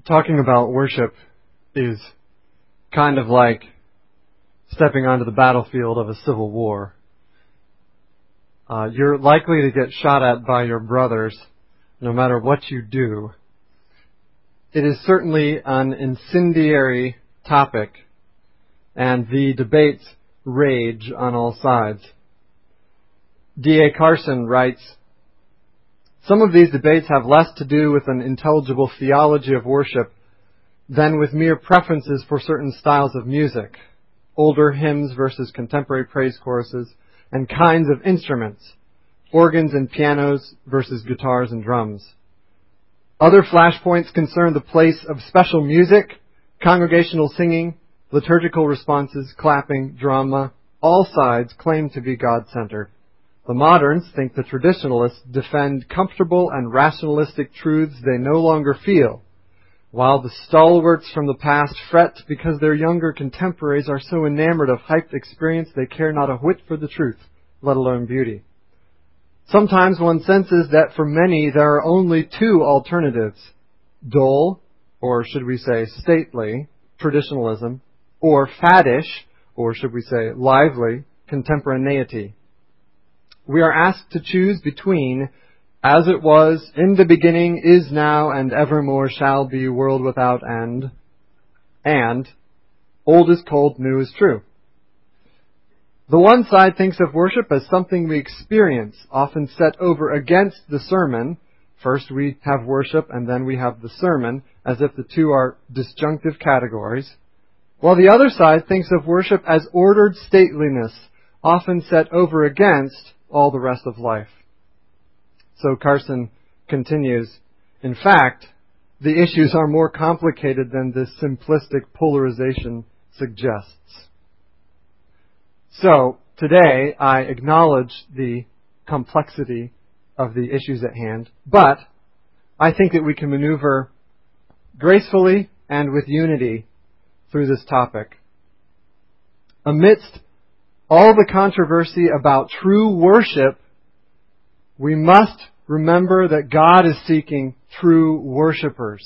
Talking about worship is kind of like stepping onto the battlefield of a civil war. You're likely to get shot at by your brothers no matter what you do. It is certainly an incendiary topic, and the debates rage on all sides. D.A. Carson writes, "Some of these debates have less to do with an intelligible theology of worship than with mere preferences for certain styles of music, older hymns versus contemporary praise choruses, and kinds of instruments, organs and pianos versus guitars and drums. Other flashpoints concern the place of special music, congregational singing, liturgical responses, clapping, drama. All sides claim to be God-centered. The moderns think the traditionalists defend comfortable and rationalistic truths they no longer feel, while the stalwarts from the past fret because their younger contemporaries are so enamored of hyped experience they care not a whit for the truth, let alone beauty. Sometimes one senses that for many there are only two alternatives: dull, or should we say stately, traditionalism, or faddish, or should we say lively, contemporaneity. We are asked to choose between as it was, in the beginning, is now, and evermore shall be, world without end, and old is cold, new is true. The one side thinks of worship as something we experience, often set over against the sermon. First we have worship, and then we have the sermon, as if the two are disjunctive categories. While the other side thinks of worship as ordered stateliness, often set over against all the rest of life. So Carson continues, in fact, the issues are more complicated than this simplistic polarization suggests. So today I acknowledge the complexity of the issues at hand, but I think that we can maneuver gracefully and with unity through this topic. Amidst all the controversy about true worship, we must remember that God is seeking true worshipers.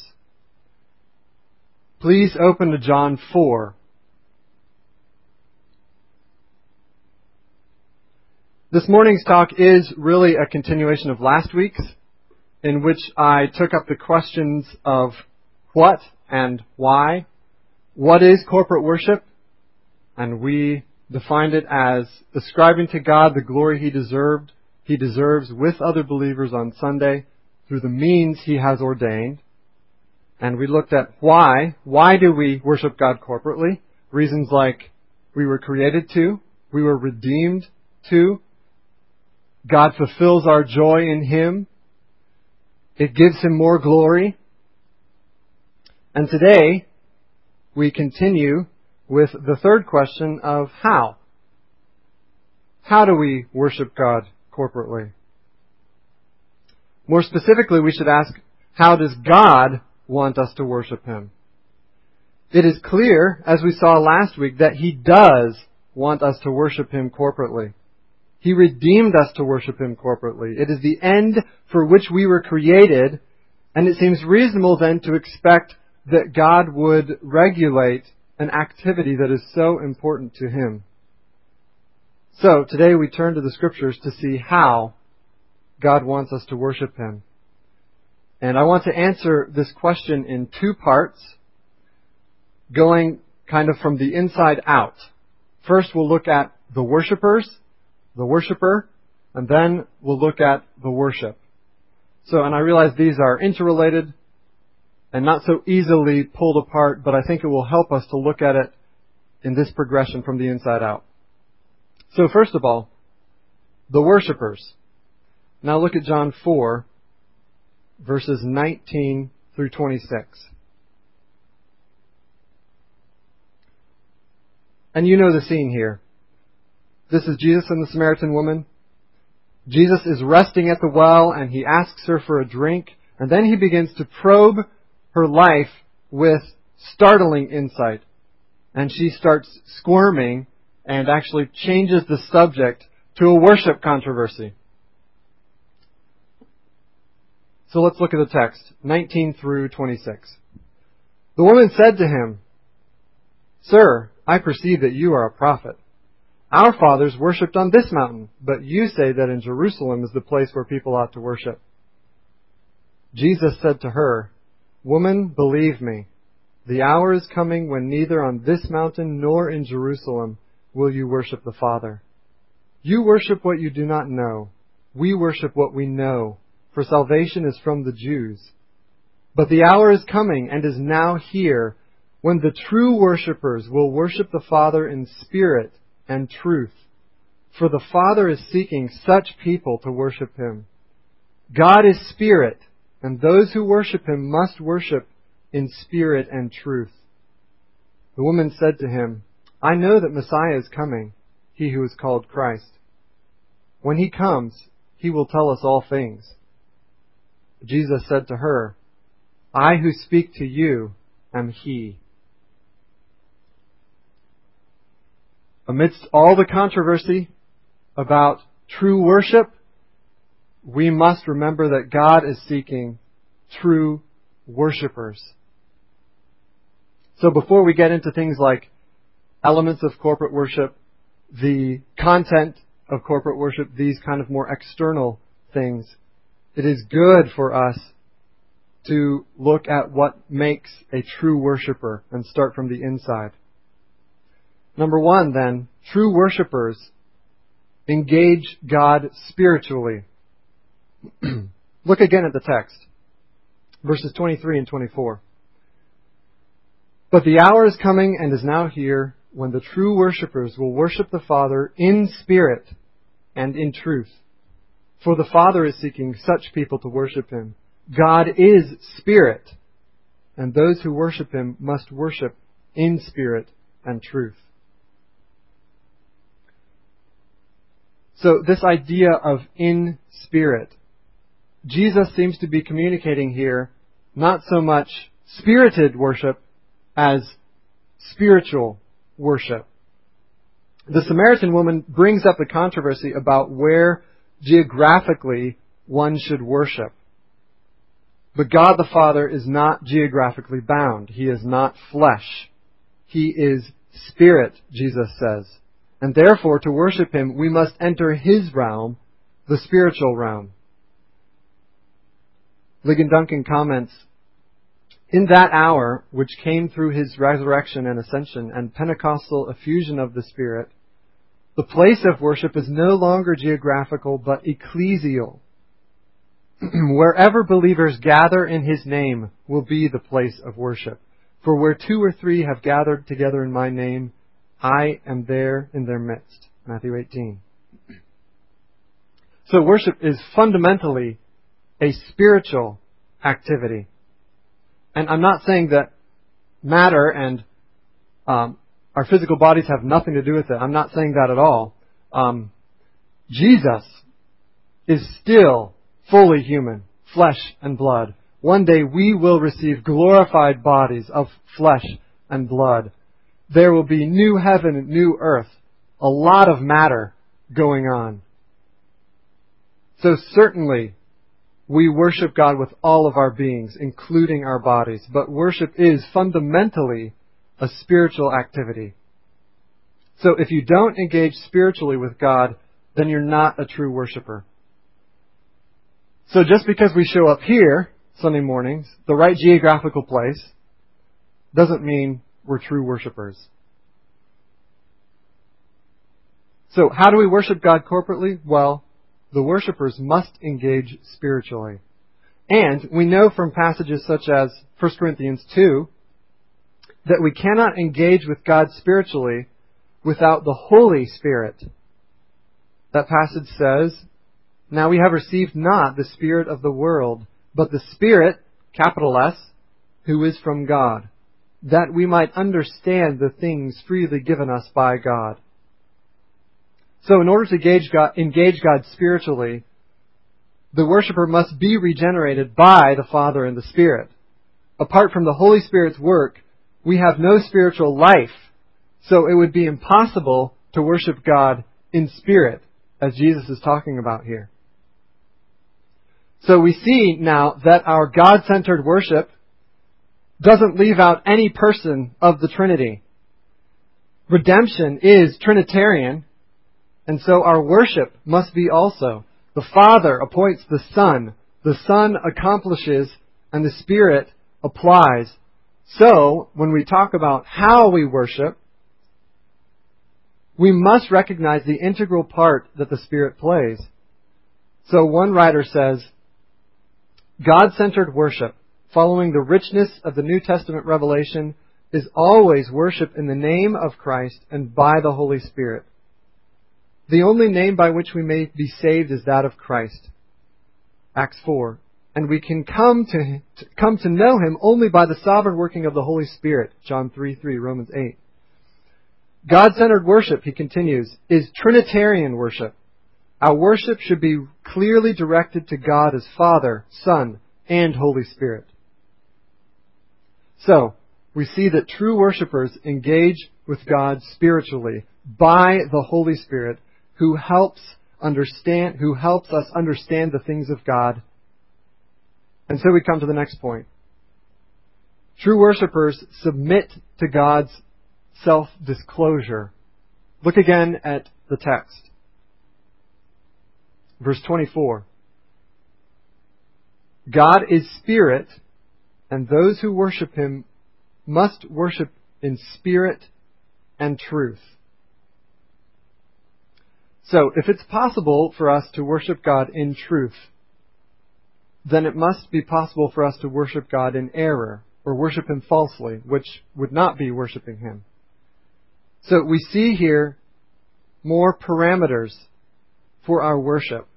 Please open to John 4. This morning's talk is really a continuation of last week's, in which I took up the questions of what and why. What is corporate worship? And we defined it as ascribing to God the glory He deserves with other believers on Sunday through the means He has ordained. And we looked at why. Why do we worship God corporately? Reasons like we were created to, we were redeemed to, God fulfills our joy in Him, it gives Him more glory. And today we continue with the third question of how. How do we worship God corporately? More specifically, we should ask, how does God want us to worship Him? It is clear, as we saw last week, that He does want us to worship Him corporately. He redeemed us to worship Him corporately. It is the end for which we were created, and it seems reasonable then to expect that God would regulate an activity that is so important to Him. So, today we turn to the Scriptures to see how God wants us to worship Him. And I want to answer this question in two parts, going kind of from the inside out. First, we'll look at the worshipers, the worshiper, and then we'll look at the worship. So, and I realize these are interrelated and not so easily pulled apart, but I think it will help us to look at it in this progression from the inside out. So first of all, the worshipers. Now look at John 4, verses 19 through 26. And you know the scene here. This is Jesus and the Samaritan woman. Jesus is resting at the well, and He asks her for a drink, and then He begins to probe her life with startling insight. And she starts squirming and actually changes the subject to a worship controversy. So let's look at the text, 19 through 26. The woman said to him, "Sir, I perceive that you are a prophet. Our fathers worshipped on this mountain, but you say that in Jerusalem is the place where people ought to worship." Jesus said to her, "Woman, believe me, the hour is coming when neither on this mountain nor in Jerusalem will you worship the Father. You worship what you do not know. We worship what we know, for salvation is from the Jews. But the hour is coming and is now here when the true worshippers will worship the Father in spirit and truth. For the Father is seeking such people to worship Him. God is spirit, and those who worship Him must worship in spirit and truth." The woman said to him, "I know that Messiah is coming, He who is called Christ. When He comes, He will tell us all things." Jesus said to her, "I who speak to you am He." Amidst all the controversy about true worship, we must remember that God is seeking true worshipers. So before we get into things like elements of corporate worship, the content of corporate worship, these kind of more external things, it is good for us to look at what makes a true worshiper and start from the inside. Number one, then, true worshipers engage God spiritually. Look again at the text, verses 23 and 24. "But the hour is coming and is now here when the true worshippers will worship the Father in spirit and in truth. For the Father is seeking such people to worship Him. God is spirit, and those who worship Him must worship in spirit and truth." So this idea of in spirit, Jesus seems to be communicating here not so much spirited worship as spiritual worship. The Samaritan woman brings up the controversy about where geographically one should worship. But God the Father is not geographically bound. He is not flesh. He is spirit, Jesus says. And therefore, to worship Him, we must enter His realm, the spiritual realm. Ligon Duncan comments, "In that hour, which came through His resurrection and ascension and Pentecostal effusion of the Spirit, the place of worship is no longer geographical but ecclesial. Wherever believers gather in His name will be the place of worship. For where 2 or 3 have gathered together in my name, I am there in their midst." Matthew 18. So worship is fundamentally a spiritual activity. And I'm not saying that matter and our physical bodies have nothing to do with it. I'm not saying that at all. Jesus is still fully human, flesh and blood. One day we will receive glorified bodies of flesh and blood. There will be new heaven and new earth. A lot of matter going on. So certainly we worship God with all of our beings, including our bodies. But worship is fundamentally a spiritual activity. So if you don't engage spiritually with God, then you're not a true worshiper. So just because we show up here Sunday mornings, the right geographical place, doesn't mean we're true worshipers. So how do we worship God corporately? Well, the worshipers must engage spiritually. And we know from passages such as 1 Corinthians 2 that we cannot engage with God spiritually without the Holy Spirit. That passage says, "Now we have received not the spirit of the world, but the Spirit," capital S, "who is from God, that we might understand the things freely given us by God." So in order to engage God spiritually, the worshiper must be regenerated by the Father and the Spirit. Apart from the Holy Spirit's work, we have no spiritual life. So it would be impossible to worship God in spirit, as Jesus is talking about here. So we see now that our God-centered worship doesn't leave out any person of the Trinity. Redemption is Trinitarian, and so our worship must be also. The Father appoints the Son accomplishes, and the Spirit applies. So, when we talk about how we worship, we must recognize the integral part that the Spirit plays. So one writer says, God-centered worship, following the richness of the New Testament revelation, is always worship in the name of Christ and by the Holy Spirit. The only name by which we may be saved is that of Christ. Acts 4. And we can come to know Him only by the sovereign working of the Holy Spirit. John 3:3, Romans 8. God-centered worship, he continues, is Trinitarian worship. Our worship should be clearly directed to God as Father, Son, and Holy Spirit. So, we see that true worshipers engage with God spiritually by the Holy Spirit, who helps us understand the things of God. And so we come to the next point. True worshipers submit to God's self-disclosure. Look again at the text. Verse 24. God is spirit, and those who worship Him must worship in spirit and truth. So, if it's possible for us to worship God in truth, then it must be possible for us to worship God in error, or worship Him falsely, which would not be worshiping Him. So we see here more parameters for our worship.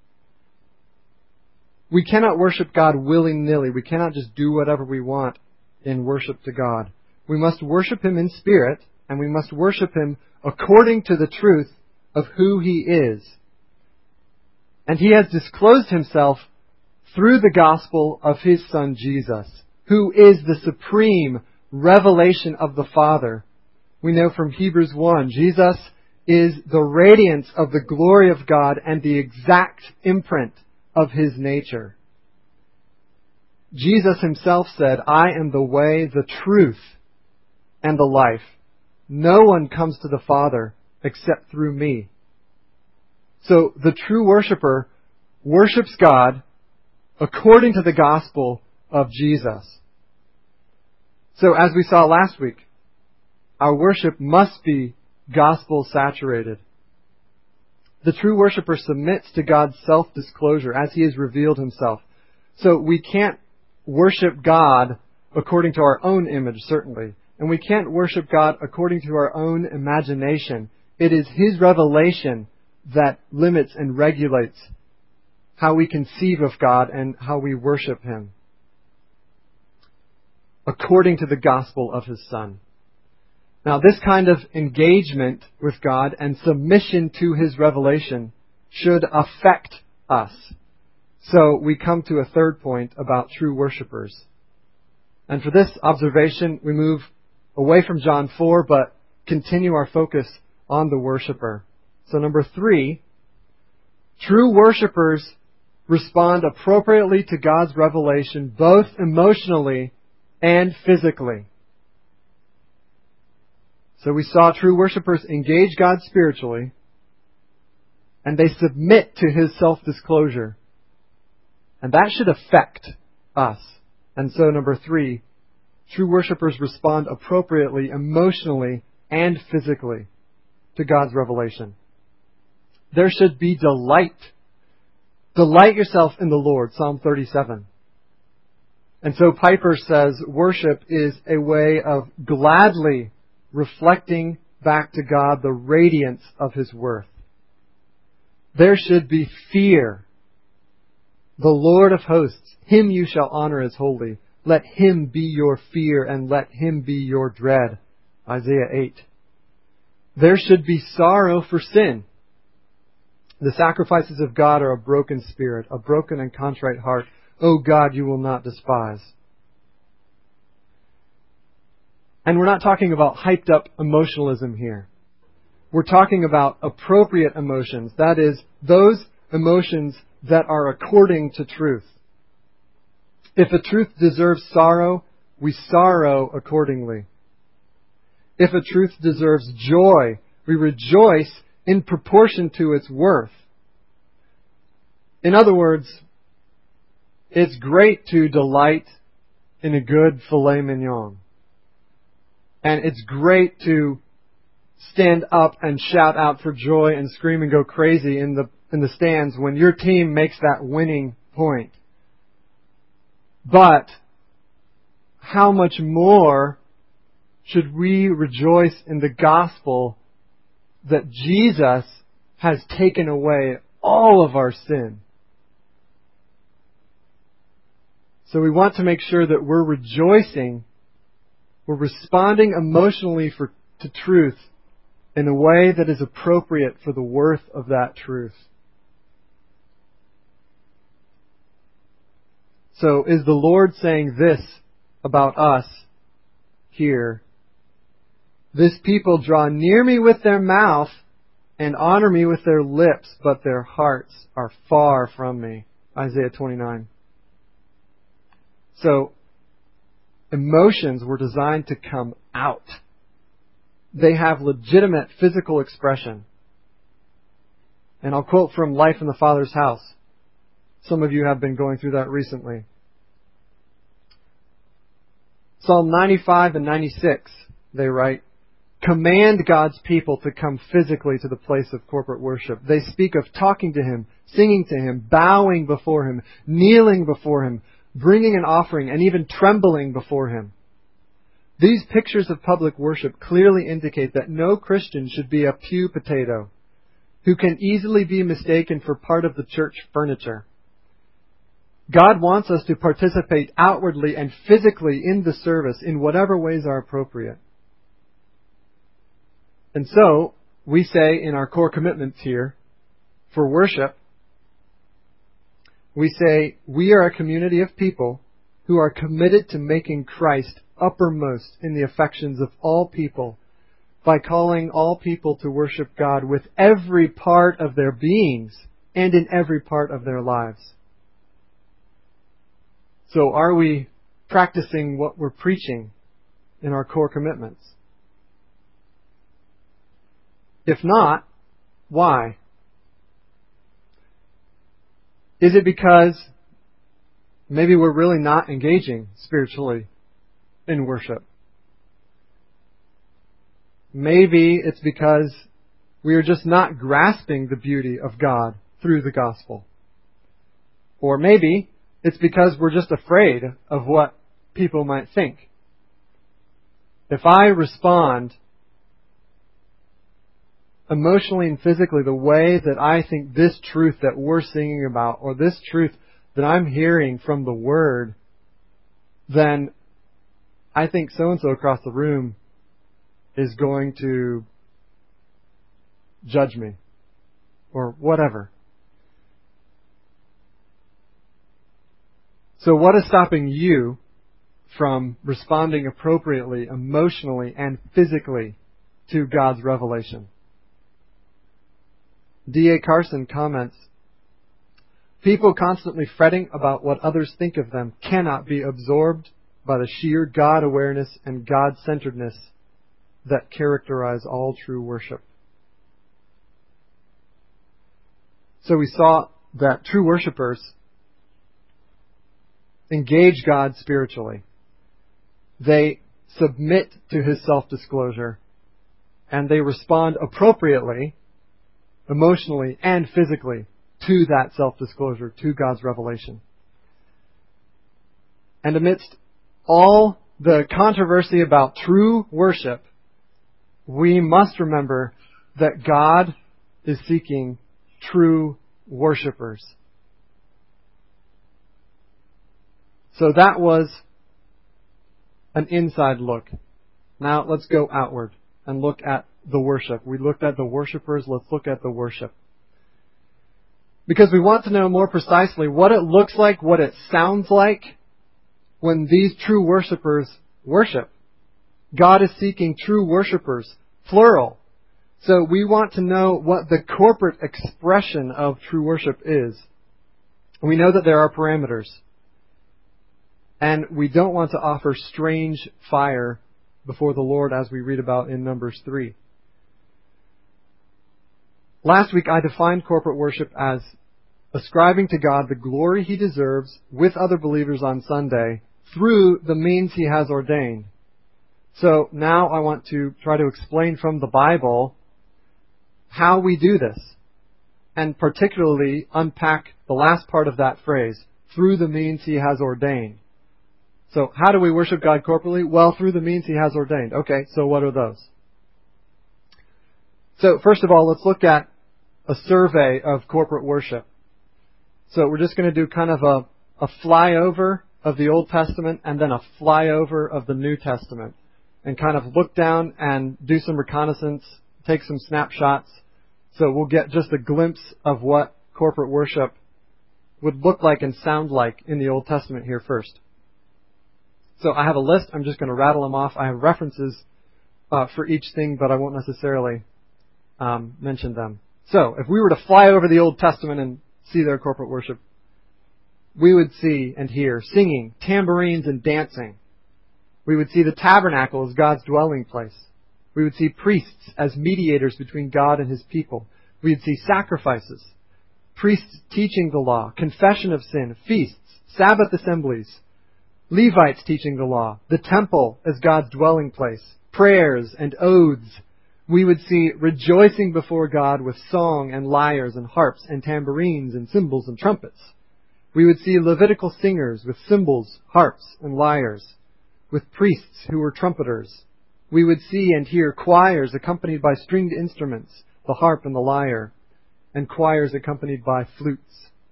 We cannot worship God willy-nilly. We cannot just do whatever we want in worship to God. We must worship Him in spirit, and we must worship Him according to the truth of who He is. And He has disclosed Himself through the gospel of His Son Jesus, who is the supreme revelation of the Father. We know from Hebrews 1, Jesus is the radiance of the glory of God and the exact imprint of His nature. Jesus Himself said, I am the way, the truth, and the life. No one comes to the Father except through me. So the true worshiper worships God according to the gospel of Jesus. So as we saw last week, our worship must be gospel-saturated. The true worshiper submits to God's self-disclosure as He has revealed Himself. So we can't worship God according to our own image, certainly. And we can't worship God according to our own imagination. It is His revelation that limits and regulates how we conceive of God and how we worship Him, according to the gospel of His Son. Now, this kind of engagement with God and submission to His revelation should affect us. So we come to a third point about true worshipers. And for this observation, we move away from John 4, but continue our focus on the worshiper. So number 3, true worshipers respond appropriately to God's revelation, both emotionally and physically. So we saw true worshipers engage God spiritually, and they submit to His self-disclosure. And that should affect us. And so number 3, true worshipers respond appropriately emotionally and physically to God's revelation. There should be delight. Delight yourself in the Lord, Psalm 37. And so Piper says worship is a way of gladly reflecting back to God the radiance of His worth. There should be fear. The Lord of hosts, Him you shall honor as holy. Let Him be your fear and let Him be your dread. Isaiah 8. There should be sorrow for sin. The sacrifices of God are a broken spirit, a broken and contrite heart. O God, you will not despise. And we're not talking about hyped up emotionalism here. We're talking about appropriate emotions. That is, those emotions that are according to truth. If a truth deserves sorrow, we sorrow accordingly. If a truth deserves joy, we rejoice in proportion to its worth. In other words, it's great to delight in a good filet mignon. And it's great to stand up and shout out for joy and scream and go crazy in the stands when your team makes that winning point. But how much more should we rejoice in the gospel that Jesus has taken away all of our sin? So we want to make sure that we're rejoicing, we're responding emotionally to truth in a way that is appropriate for the worth of that truth. So is the Lord saying this about us here? This people draw near me with their mouth and honor me with their lips, but their hearts are far from me. Isaiah 29. So, emotions were designed to come out. They have legitimate physical expression. And I'll quote from Life in the Father's House. Some of you have been going through that recently. Psalm 95 and 96, they write, command God's people to come physically to the place of corporate worship. They speak of talking to Him, singing to Him, bowing before Him, kneeling before Him, bringing an offering, and even trembling before Him. These pictures of public worship clearly indicate that no Christian should be a pew potato who can easily be mistaken for part of the church furniture. God wants us to participate outwardly and physically in the service in whatever ways are appropriate. And so, we say in our core commitments here for worship, we say we are a community of people who are committed to making Christ uppermost in the affections of all people by calling all people to worship God with every part of their beings and in every part of their lives. So are we practicing what we're preaching in our core commitments? If not, why? Is it because maybe we're really not engaging spiritually in worship? Maybe it's because we are just not grasping the beauty of God through the gospel. Or maybe it's because we're just afraid of what people might think. If I respond emotionally and physically the way that I think this truth that we're singing about, or this truth that I'm hearing from the Word, then I think so-and-so across the room is going to judge me, or whatever. So what is stopping you from responding appropriately, emotionally, and physically to God's revelation? D.A. Carson comments, people constantly fretting about what others think of them cannot be absorbed by the sheer God awareness and God-centeredness that characterize all true worship. So we saw that true worshipers engage God spiritually. They submit to His self-disclosure, and they respond appropriately, emotionally and physically, to that self-disclosure, to God's revelation. And amidst all the controversy about true worship, we must remember that God is seeking true worshipers. So that was an inside look. Now let's go outward and look at the worship. We looked at the worshipers, let's look at the worship. Because we want to know more precisely what it looks like, what it sounds like when these true worshipers worship. God is seeking true worshipers, plural. So we want to know what the corporate expression of true worship is. We know that there are parameters. And we don't want to offer strange fire before the Lord, as we read about in Numbers 3. Last week I defined corporate worship as ascribing to God the glory He deserves with other believers on Sunday through the means He has ordained. So now I want to try to explain from the Bible how we do this, and particularly unpack the last part of that phrase, through the means He has ordained. So how do we worship God corporately? Well, through the means He has ordained. Okay, so what are those? So first of all, let's look at a survey of corporate worship. So we're just going to do kind of a flyover of the Old Testament and then a flyover of the New Testament, and kind of look down and do some reconnaissance, take some snapshots. So we'll get just a glimpse of what corporate worship would look like and sound like in the Old Testament here first. So I have a list. I'm just going to rattle them off. I have references for each thing, but I won't necessarily mention them. So if we were to fly over the Old Testament and see their corporate worship, we would see and hear singing, tambourines, and dancing. We would see the tabernacle as God's dwelling place. We would see priests as mediators between God and His people. We would see sacrifices, priests teaching the law, confession of sin, feasts, Sabbath assemblies, Levites teaching the law, the temple as God's dwelling place, prayers and oaths. We would see rejoicing before God with song and lyres and harps and tambourines and cymbals and trumpets. We would see Levitical singers with cymbals, harps, and lyres, with priests who were trumpeters. We would see and hear choirs accompanied by stringed instruments, the harp and the lyre, and choirs accompanied by flutes.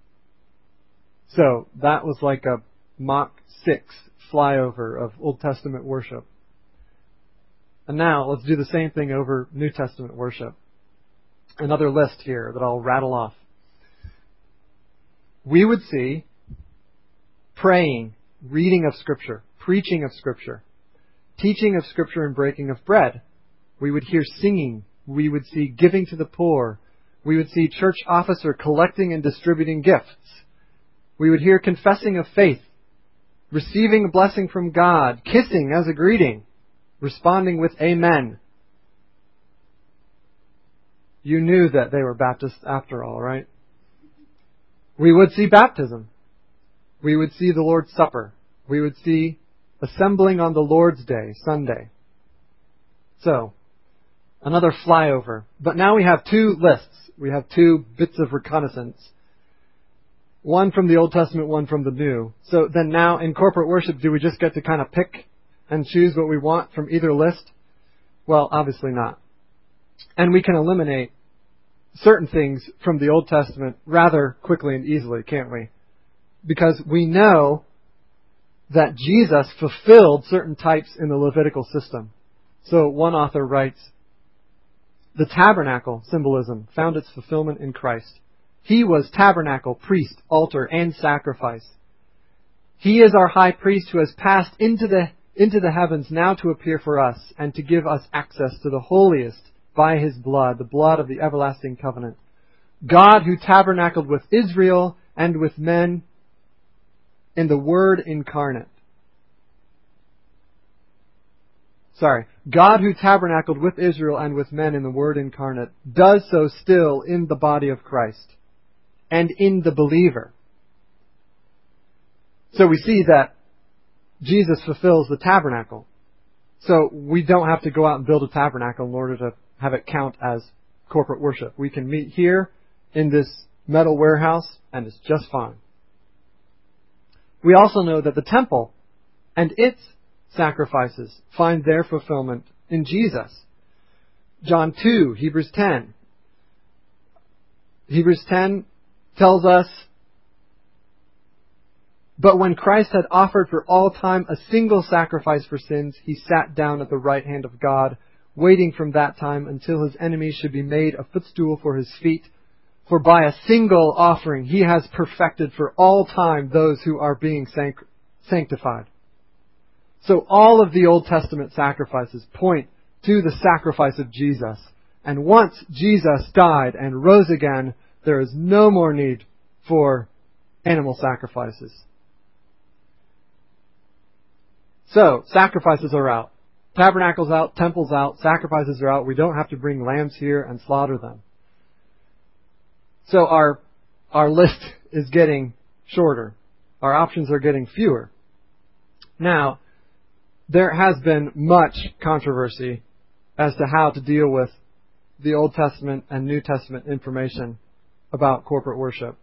So that was like a Mach 6 flyover of Old Testament worship. And now let's do the same thing over New Testament worship. Another list here that I'll rattle off. We would see praying, reading of Scripture, preaching of Scripture, teaching of Scripture and breaking of bread. We would hear singing. We would see giving to the poor. We would see church officer collecting and distributing gifts. We would hear confessing of faith, receiving a blessing from God, kissing as a greeting, responding with amen. You knew that they were Baptists after all, right? We would see baptism. We would see the Lord's Supper. We would see assembling on the Lord's Day, Sunday. So, another flyover. But now we have two lists. We have two bits of reconnaissance. One from the Old Testament, one from the New. So then now in corporate worship, do we just get to kind of pick and choose what we want from either list? Well, obviously not. And we can eliminate certain things from the Old Testament rather quickly and easily, can't we? Because we know that Jesus fulfilled certain types in the Levitical system. So one author writes, the tabernacle symbolism found its fulfillment in Christ. He was tabernacle, priest, altar, and sacrifice. He is our high priest who has passed into the heavens now to appear for us and to give us access to the holiest by His blood, the blood of the everlasting covenant. God who tabernacled with Israel and with men in the Word incarnate. God who tabernacled with Israel and with men in the Word incarnate does so still in the body of Christ and in the believer. So we see that Jesus fulfills the tabernacle. So we don't have to go out and build a tabernacle in order to have it count as corporate worship. We can meet here in this metal warehouse and it's just fine. We also know that the temple and its sacrifices find their fulfillment in Jesus. John 2, Hebrews 10. Hebrews 10 tells us, but when Christ had offered for all time a single sacrifice for sins, He sat down at the right hand of God, waiting from that time until His enemies should be made a footstool for His feet. For by a single offering He has perfected for all time those who are being sanctified. So all of the Old Testament sacrifices point to the sacrifice of Jesus. And once Jesus died and rose again, there is no more need for animal sacrifices. So, sacrifices are out. Tabernacles out, temples out, sacrifices are out. We don't have to bring lambs here and slaughter them. So our list is getting shorter. Our options are getting fewer. Now, there has been much controversy as to how to deal with the Old Testament and New Testament information about corporate worship.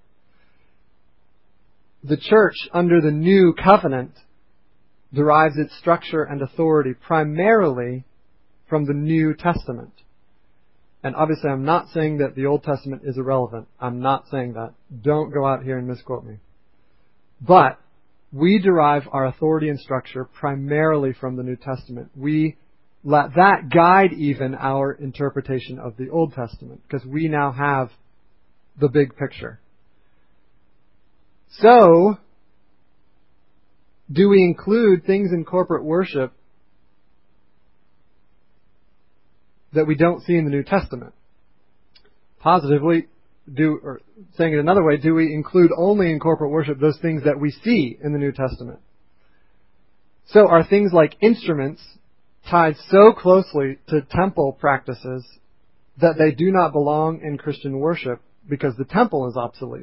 The church under the New Covenant derives its structure and authority primarily from the New Testament. And obviously I'm not saying that the Old Testament is irrelevant. I'm not saying that. Don't go out here and misquote me. But we derive our authority and structure primarily from the New Testament. We let that guide even our interpretation of the Old Testament, because we now have the big picture. So, do we include things in corporate worship that we don't see in the New Testament? Positively, or saying it another way, do we include only in corporate worship those things that we see in the New Testament? So are things like instruments tied so closely to temple practices that they do not belong in Christian worship because the temple is obsolete?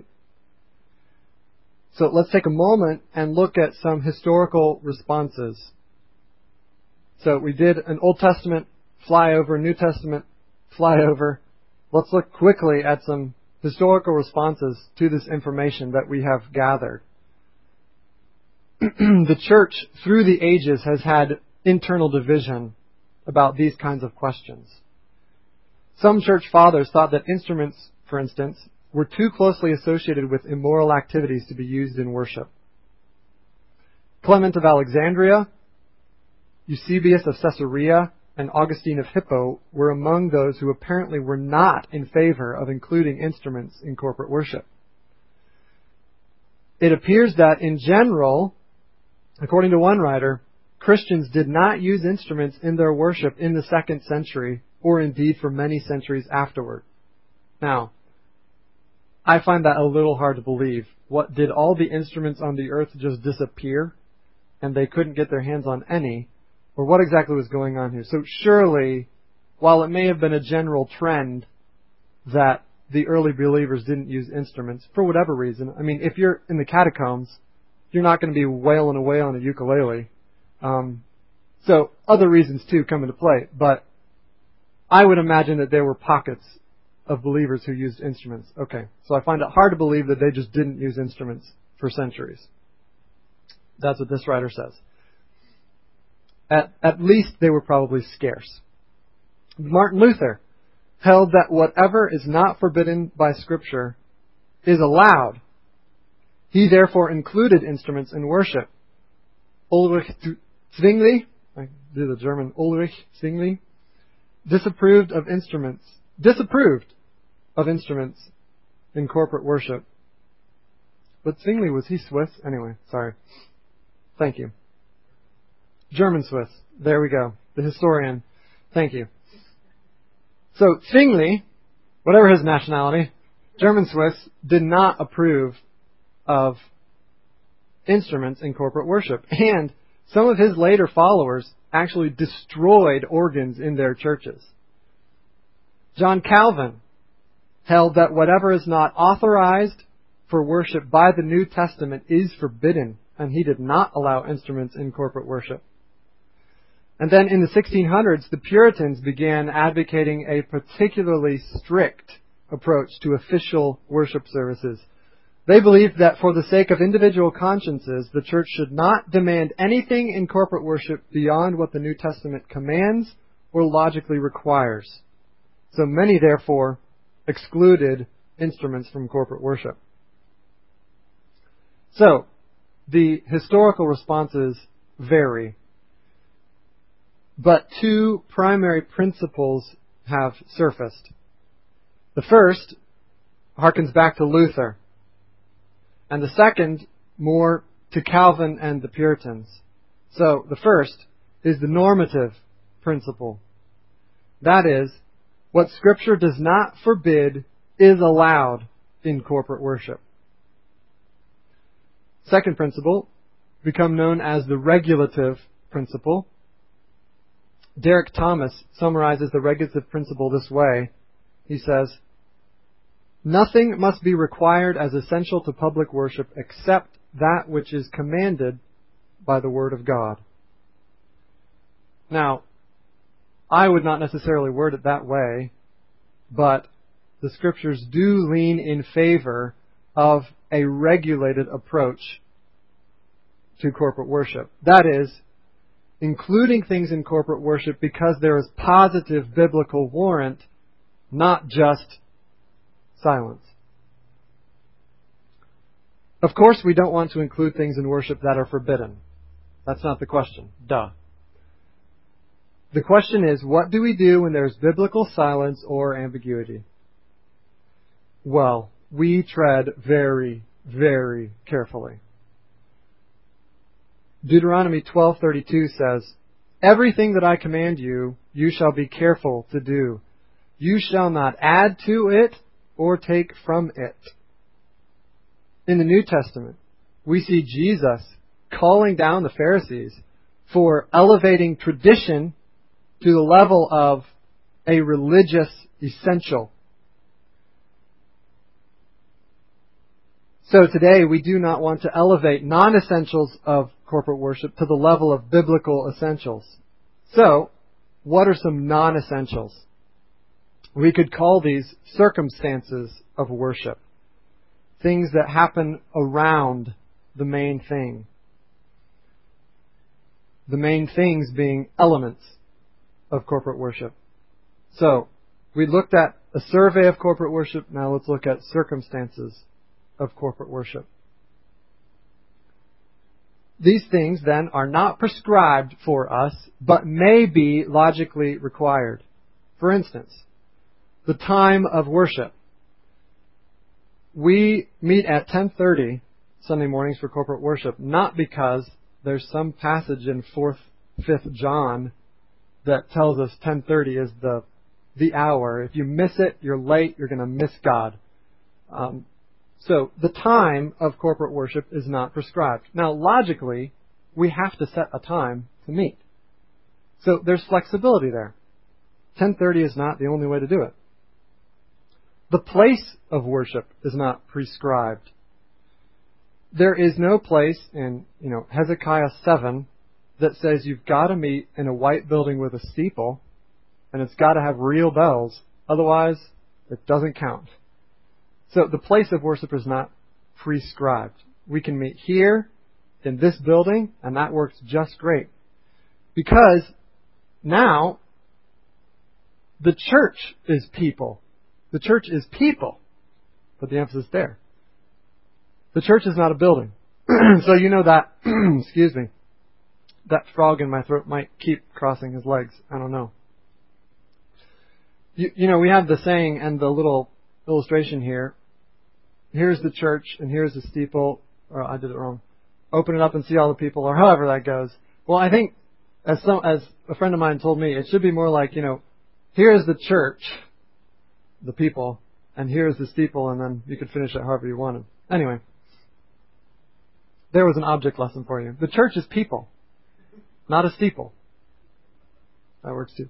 So let's take a moment and look at some historical responses. So we did an Old Testament flyover, New Testament flyover. Let's look quickly at some historical responses to this information that we have gathered. The church, through the ages, has had internal division about these kinds of questions. Some church fathers thought that instruments, for instance, were too closely associated with immoral activities to be used in worship. Clement of Alexandria, Eusebius of Caesarea, and Augustine of Hippo were among those who apparently were not in favor of including instruments in corporate worship. It appears that in general, according to one writer, Christians did not use instruments in their worship in the 2nd century, or indeed for many centuries afterward. Now, I find that a little hard to believe. What, did all the instruments on the earth just disappear and they couldn't get their hands on any? Or what exactly was going on here? So surely, while it may have been a general trend that the early believers didn't use instruments for whatever reason, I mean, if you're in the catacombs, you're not going to be wailing away on a ukulele. So other reasons too come into play. But I would imagine that there were pockets of believers who used instruments. Okay, so I find it hard to believe that they just didn't use instruments for centuries. That's what this writer says. At least they were probably scarce. Martin Luther held that whatever is not forbidden by Scripture is allowed. He therefore included instruments in worship. Ulrich Zwingli, I do the German Ulrich Zwingli, disapproved of instruments in corporate worship. But Zwingli, was he Swiss? Anyway, sorry. Thank you. German Swiss. There we go. The historian. Thank you. So Zwingli, whatever his nationality, German Swiss, did not approve of instruments in corporate worship. And some of his later followers actually destroyed organs in their churches. John Calvin held that whatever is not authorized for worship by the New Testament is forbidden, and he did not allow instruments in corporate worship. And then in the 1600s, the Puritans began advocating a particularly strict approach to official worship services. They believed that for the sake of individual consciences, the church should not demand anything in corporate worship beyond what the New Testament commands or logically requires. So many, therefore, excluded instruments from corporate worship. So, the historical responses vary. But two primary principles have surfaced. The first harkens back to Luther, and the second more to Calvin and the Puritans. So the first is the normative principle. That is, what Scripture does not forbid is allowed in corporate worship. Second principle, become known as the regulative principle. Derek Thomas summarizes the regulative principle this way. He says, "Nothing must be required as essential to public worship except that which is commanded by the Word of God." Now, I would not necessarily word it that way, but the Scriptures do lean in favor of a regulated approach to corporate worship. That is, including things in corporate worship because there is positive biblical warrant, not just silence. Of course, we don't want to include things in worship that are forbidden. That's not the question. Duh. The question is, what do we do when there's biblical silence or ambiguity? Well, we tread very, very carefully. Deuteronomy 12:32 says, "Everything that I command you, you shall be careful to do. You shall not add to it or take from it." In the New Testament, we see Jesus calling down the Pharisees for elevating tradition to the level of a religious essential. So today we do not want to elevate non-essentials of corporate worship to the level of biblical essentials. So, what are some non-essentials? We could call these circumstances of worship. Things that happen around the main thing. The main things being elements of corporate worship. So, we looked at a survey of corporate worship. Now let's look at circumstances of corporate worship. These things, then, are not prescribed for us, but may be logically required. For instance, the time of worship. We meet at 10:30 Sunday mornings for corporate worship, not because there's some passage in 4th, 5th John that tells us 10:30 is the hour. If you miss it, you're late, you're going to miss God. So the time of corporate worship is not prescribed. Now, logically, we have to set a time to meet. So there's flexibility there. 10:30 is not the only way to do it. The place of worship is not prescribed. There is no place in, Hezekiah 7 that says you've got to meet in a white building with a steeple and it's got to have real bells. Otherwise, it doesn't count. So the place of worship is not prescribed. We can meet here in this building, and that works just great. Because now the church is people. The church is people. Put the emphasis there. The church is not a building. So you know that, excuse me, that frog in my throat might keep crossing his legs. I don't know. We have the saying and the little illustration here. Here's the church and here's the steeple. Or I did it wrong. Open it up and see all the people, or however that goes. Well, I think as a friend of mine told me, it should be more like, here's the church, the people, and here's the steeple, and then you could finish it however you wanted. Anyway, there was an object lesson for you. The church is people, not a steeple. That works too.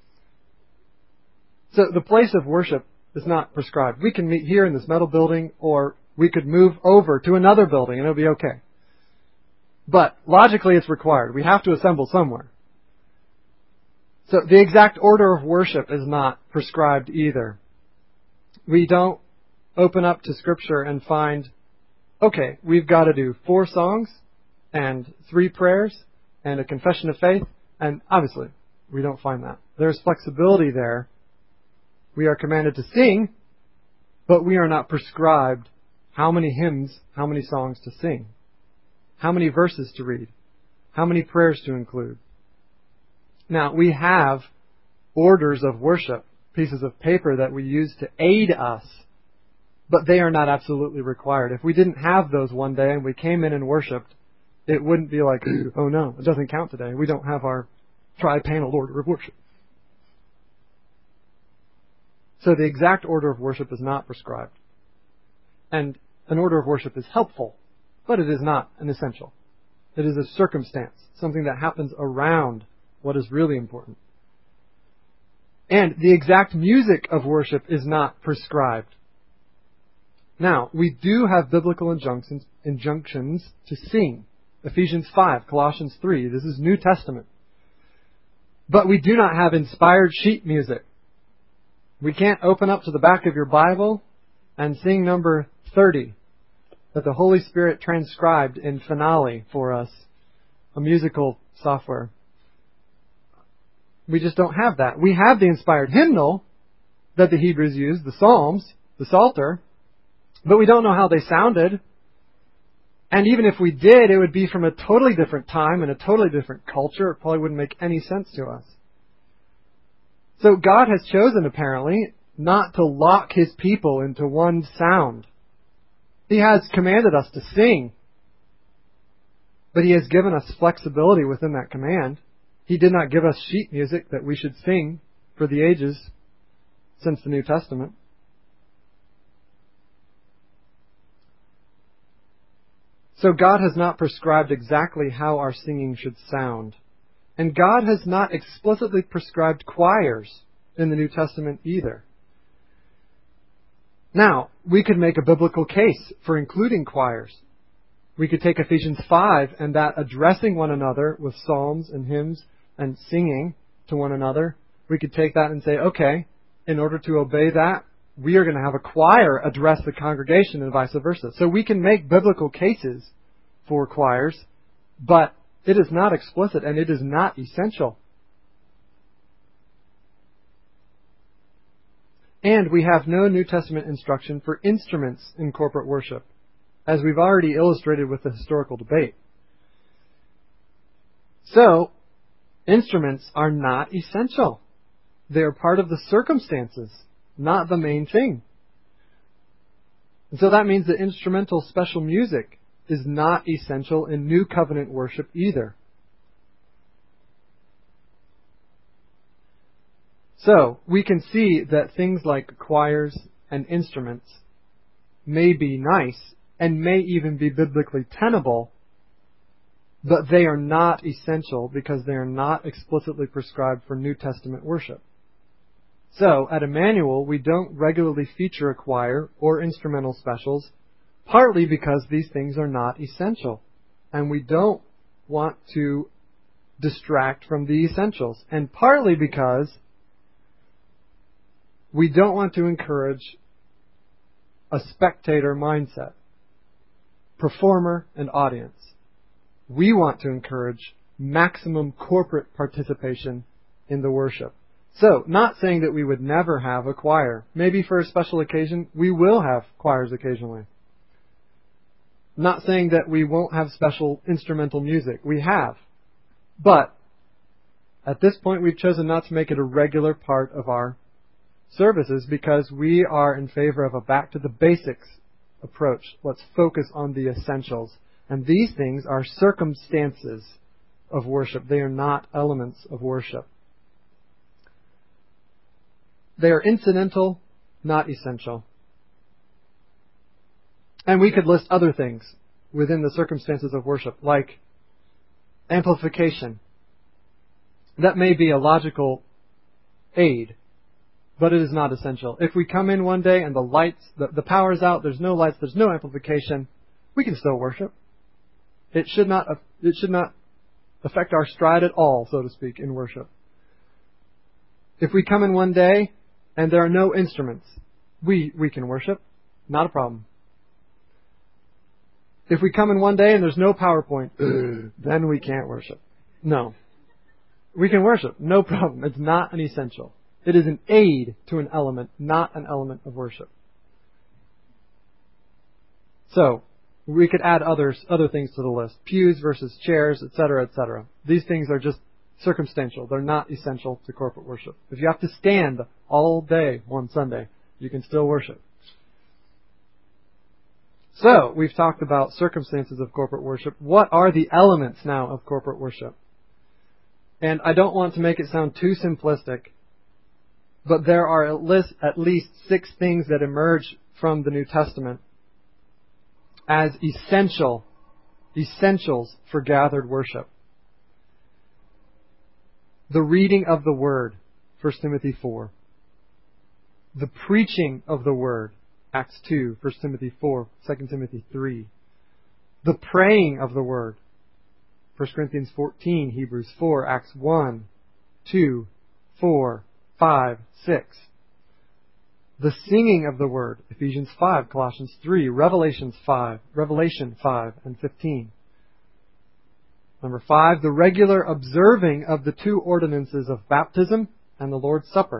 So the place of worship is not prescribed. We can meet here in this metal building, or we could move over to another building and it'll be okay. But logically it's required. We have to assemble somewhere. So the exact order of worship is not prescribed either. We don't open up to Scripture and find, okay, we've got to do 4 songs and 3 prayers and a confession of faith. And obviously, we don't find that. There's flexibility there. We are commanded to sing, but we are not prescribed how many hymns, how many songs to sing, how many verses to read, how many prayers to include. Now, we have orders of worship, pieces of paper that we use to aid us, but they are not absolutely required. If we didn't have those one day and we came in and worshipped, it wouldn't be like, oh no, it doesn't count today. We don't have our tri-panel order of worship. So the exact order of worship is not prescribed. And an order of worship is helpful, but it is not an essential. It is a circumstance, something that happens around what is really important. And the exact music of worship is not prescribed. Now, we do have biblical injunctions to sing. Ephesians 5, Colossians 3, this is New Testament. But we do not have inspired sheet music. We can't open up to the back of your Bible and sing number 30 that the Holy Spirit transcribed in Finale for us, a musical software. We just don't have that. We have the inspired hymnal that the Hebrews used, the Psalms, the Psalter, but we don't know how they sounded. And even if we did, it would be from a totally different time and a totally different culture. It probably wouldn't make any sense to us. So God has chosen, apparently, not to lock His people into one sound. He has commanded us to sing, but He has given us flexibility within that command. He did not give us sheet music that we should sing for the ages since the New Testament. So God has not prescribed exactly how our singing should sound. And God has not explicitly prescribed choirs in the New Testament either. Now, we could make a biblical case for including choirs. We could take Ephesians 5 and that addressing one another with psalms and hymns and singing to one another. We could take that and say, okay, in order to obey that, we are going to have a choir address the congregation and vice versa. So we can make biblical cases for choirs, but it is not explicit and it is not essential. And we have no New Testament instruction for instruments in corporate worship, as we've already illustrated with the historical debate. So, instruments are not essential. They are part of the circumstances, not the main thing. And so that means that instrumental special music is not essential in New Covenant worship either. So, we can see that things like choirs and instruments may be nice and may even be biblically tenable, but they are not essential because they are not explicitly prescribed for New Testament worship. So, at Emmanuel, we don't regularly feature a choir or instrumental specials, partly because these things are not essential, and we don't want to distract from the essentials, and partly because we don't want to encourage a spectator mindset, performer and audience. We want to encourage maximum corporate participation in the worship. So, not saying that we would never have a choir. Maybe for a special occasion, we will have choirs occasionally. Not saying that we won't have special instrumental music. We have. But, at this point, we've chosen not to make it a regular part of our services because we are in favor of a back to the basics approach. Let's focus on the essentials. And these things are circumstances of worship. They are not elements of worship. They are incidental, not essential. And we could list other things within the circumstances of worship, like amplification. That may be a logical aid, but it is not essential. If we come in one day and the lights, the power's out, there's no lights, there's no amplification, we can still worship. It should not affect our stride at all, so to speak, in worship. If we come in one day and there are no instruments, we can worship. Not a problem. If we come in one day and there's no PowerPoint, then we can't worship. No. We can worship. No problem. It's not an essential. It is an aid to an element, not an element of worship. So, we could add other things to the list. Pews versus chairs, etc., etc. These things are just circumstantial. They're not essential to corporate worship. If you have to stand all day one Sunday, you can still worship. So, we've talked about circumstances of corporate worship. What are the elements now of corporate worship? And I don't want to make it sound too simplistic, but there are at least 6 things that emerge from the New Testament as essential essentials for gathered worship. The reading of the Word, 1 Timothy 4. The preaching of the Word, Acts 2, 1 Timothy 4, 2 Timothy 3. The praying of the Word, 1 Corinthians 14, Hebrews 4, Acts 1, 2, 4, 5, 6. The singing of the Word, Ephesians 5, Colossians 3, Revelation 5, and 15. Number 5, the regular observing of the two ordinances of baptism and the Lord's Supper.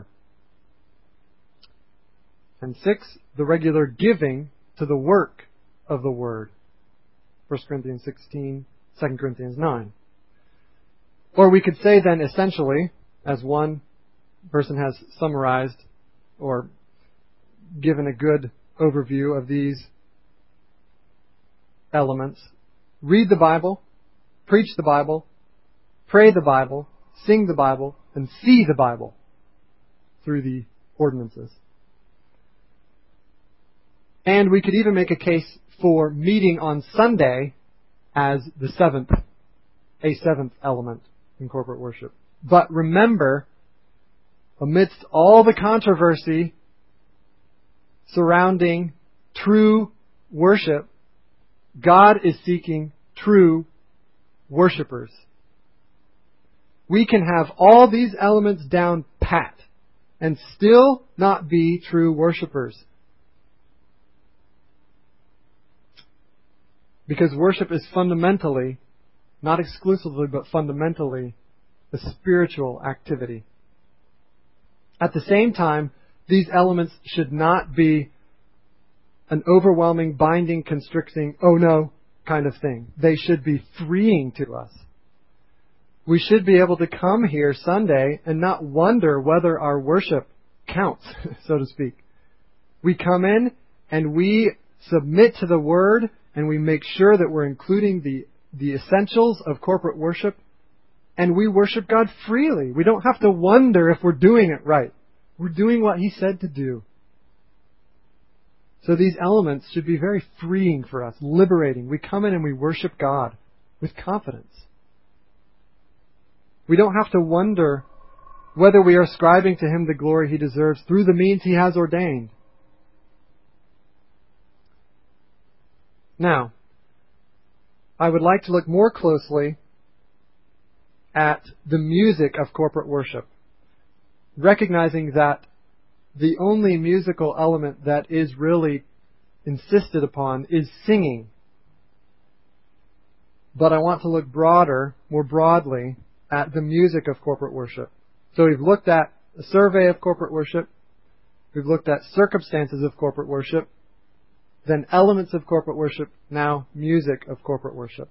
And 6, the regular giving to the work of the Word. 1 Corinthians 16, 2 Corinthians 9. Or we could say then essentially, as one person has summarized or given a good overview of these elements, read the Bible, preach the Bible, pray the Bible, sing the Bible, and see the Bible through the ordinances. And we could even make a case for meeting on Sunday as a seventh element in corporate worship. But remember, amidst all the controversy surrounding true worship, God is seeking true worshipers. We can have all these elements down pat and still not be true worshipers. Because worship is fundamentally, not exclusively, but fundamentally, a spiritual activity. At the same time, these elements should not be an overwhelming, binding, constricting, oh no, kind of thing. They should be freeing to us. We should be able to come here Sunday and not wonder whether our worship counts, so to speak. We come in and we submit to the Word and we make sure that we're including the essentials of corporate worship, and we worship God freely. We don't have to wonder if we're doing it right. We're doing what He said to do. So these elements should be very freeing for us, liberating. We come in and we worship God with confidence. We don't have to wonder whether we are ascribing to Him the glory He deserves through the means He has ordained. Now, I would like to look more closely at the music of corporate worship, recognizing that the only musical element that is really insisted upon is singing. But I want to look more broadly, at the music of corporate worship. So we've looked at a survey of corporate worship, we've looked at circumstances of corporate worship, then elements of corporate worship, now music of corporate worship.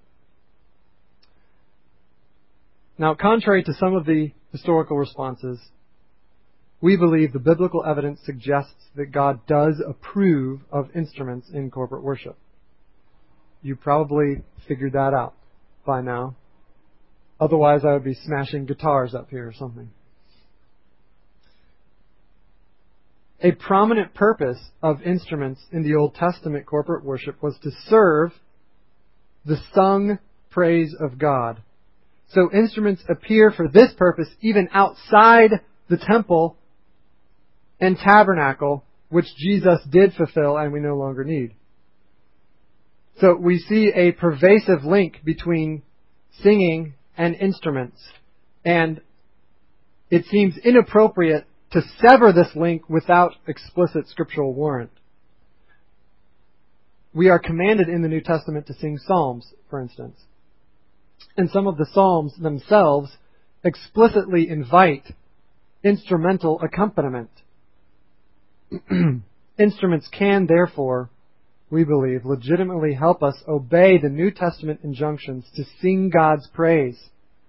Now, contrary to some of the historical responses, we believe the biblical evidence suggests that God does approve of instruments in corporate worship. You probably figured that out by now. Otherwise, I would be smashing guitars up here or something. A prominent purpose of instruments in the Old Testament corporate worship was to serve the sung praise of God. So instruments appear for this purpose even outside the temple and tabernacle, which Jesus did fulfill and we no longer need. So we see a pervasive link between singing and instruments, and it seems inappropriate to sever this link without explicit scriptural warrant. We are commanded in the New Testament to sing psalms, for instance. And some of the psalms themselves explicitly invite instrumental accompaniment. Instruments can, therefore, we believe, legitimately help us obey the New Testament injunctions to sing God's praise.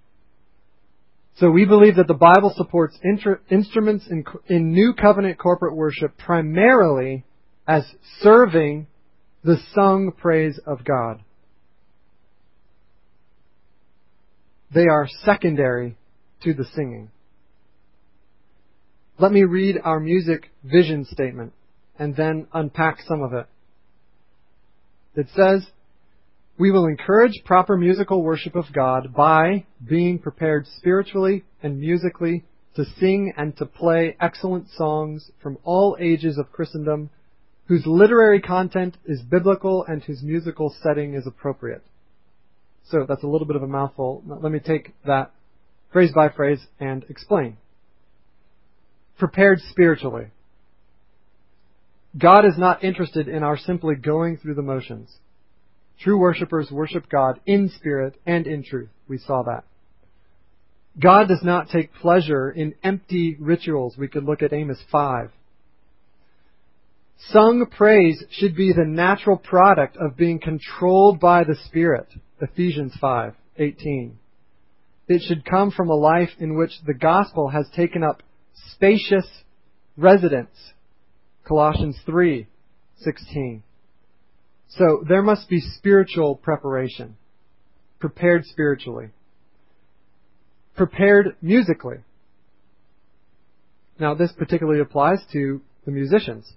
So we believe that the Bible supports instruments in New Covenant corporate worship primarily as serving the sung praise of God. They are secondary to the singing. Let me read our music vision statement and then unpack some of it. It says, We will encourage proper musical worship of God by being prepared spiritually and musically to sing and to play excellent songs from all ages of Christendom, whose literary content is biblical and whose musical setting is appropriate. So that's a little bit of a mouthful. Now, let me take that phrase by phrase and explain. Prepared spiritually. God is not interested in our simply going through the motions. True worshipers worship God in spirit and in truth. We saw that. God does not take pleasure in empty rituals. We could look at Amos 5. Sung praise should be the natural product of being controlled by the Spirit. Ephesians 5:18. It should come from a life in which the gospel has taken up spacious residence. Colossians 3:16. So there must be spiritual preparation. Prepared spiritually. Prepared musically. Now this particularly applies to the musicians.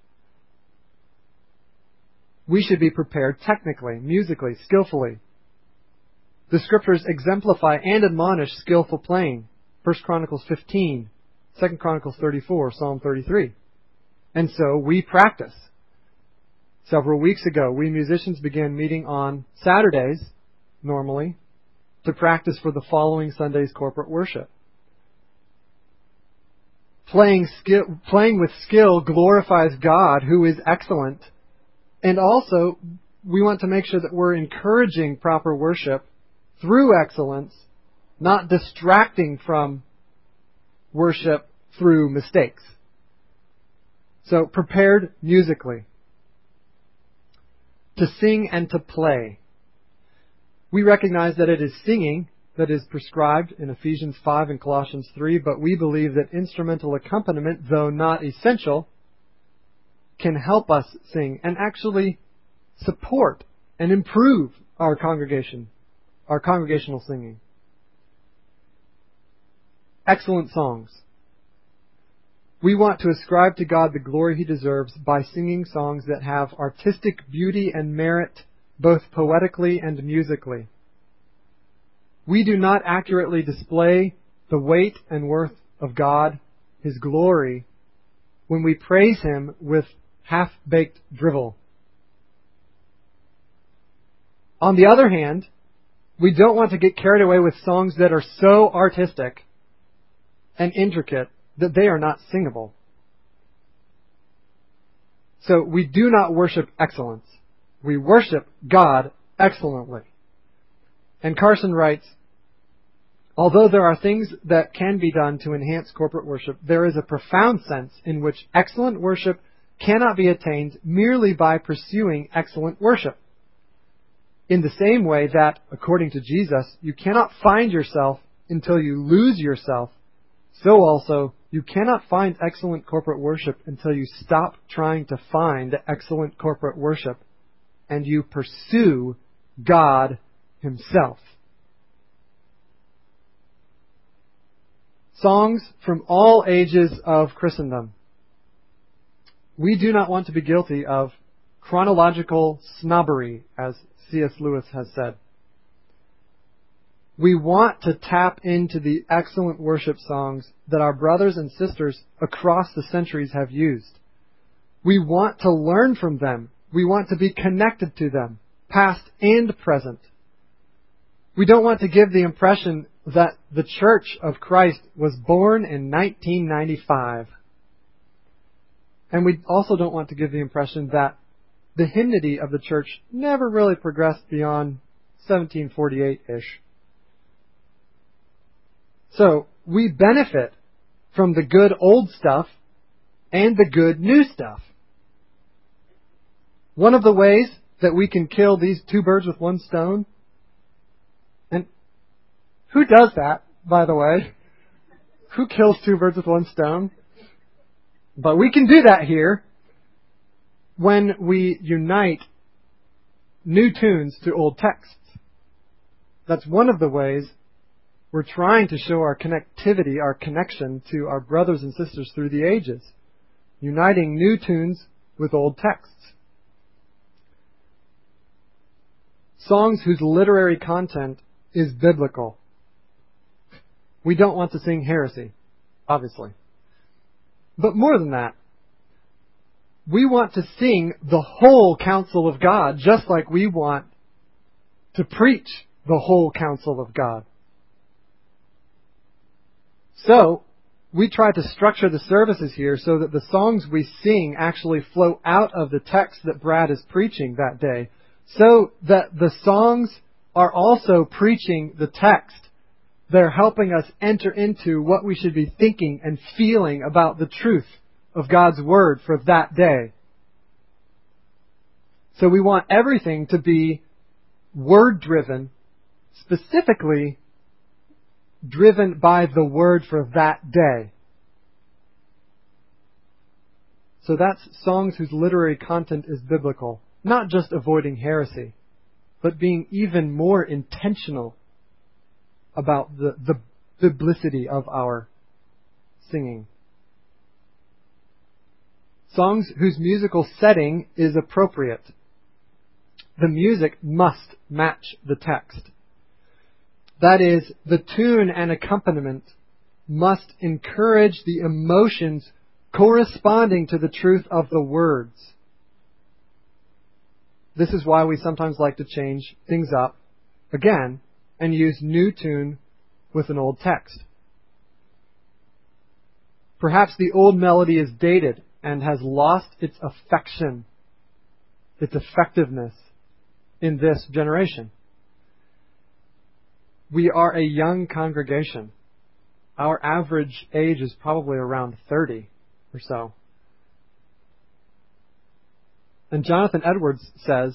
We should be prepared technically, musically, skillfully. The Scriptures exemplify and admonish skillful playing. 1 Chronicles 15, 2 Chronicles 34, Psalm 33. And so we practice. Several weeks ago, we musicians began meeting on Saturdays, normally, to practice for the following Sunday's corporate worship. Playing with skill glorifies God, who is excellent. And also, we want to make sure that we're encouraging proper worship through excellence, not distracting from worship through mistakes. So, prepared musically. To sing and to play. We recognize that it is singing that is prescribed in Ephesians 5 and Colossians 3, but we believe that instrumental accompaniment, though not essential, can help us sing and actually support and improve our congregational singing. Excellent songs. We want to ascribe to God the glory He deserves by singing songs that have artistic beauty and merit, both poetically and musically. We do not accurately display the weight and worth of God, His glory, when we praise Him with half-baked drivel. On the other hand, we don't want to get carried away with songs that are so artistic and intricate that they are not singable. So we do not worship excellence. We worship God excellently. And Carson writes, although there are things that can be done to enhance corporate worship, there is a profound sense in which excellent worship cannot be attained merely by pursuing excellent worship. In the same way that, according to Jesus, you cannot find yourself until you lose yourself, so also you cannot find excellent corporate worship until you stop trying to find excellent corporate worship and you pursue God Himself. Songs from all ages of Christendom. We do not want to be guilty of chronological snobbery, as C.S. Lewis has said. We want to tap into the excellent worship songs that our brothers and sisters across the centuries have used. We want to learn from them. We want to be connected to them, past and present. We don't want to give the impression that the Church of Christ was born in 1995. And we also don't want to give the impression that the hymnody of the church never really progressed beyond 1748-ish. So, we benefit from the good old stuff and the good new stuff. One of the ways that we can kill these two birds with one stone, and who does that, by the way? Who kills two birds with one stone? But we can do that here when we unite new tunes to old texts. That's one of the ways we're trying to show our connectivity, our connection to our brothers and sisters through the ages, uniting new tunes with old texts. songs whose literary content is biblical. We don't want to sing heresy, obviously. But more than that, we want to sing the whole counsel of God, just like we want to preach the whole counsel of God. So, we try to structure the services here so that the songs we sing actually flow out of the text that Brad is preaching that day, so that the songs are also preaching the text. They're helping us enter into what we should be thinking and feeling about the truth of God's Word for that day. So we want everything to be Word-driven, specifically driven by the Word for that day. So that's songs whose literary content is biblical. Not just avoiding heresy, but being even more intentional about the biblicity of our singing. Songs whose musical setting is appropriate. The music must match the text. That is, the tune and accompaniment must encourage the emotions corresponding to the truth of the words. This is why we sometimes like to change things up again and use new tune with an old text. Perhaps the old melody is dated and has lost its affection, its effectiveness in this generation. We are a young congregation. Our average age is probably around 30 or so. And Jonathan Edwards says,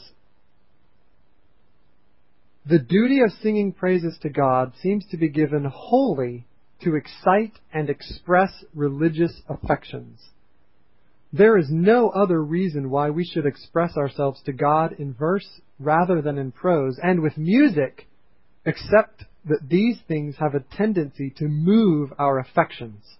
"The duty of singing praises to God seems to be given wholly to excite and express religious affections. There is no other reason why we should express ourselves to God in verse rather than in prose, and with music, except that these things have a tendency to move our affections."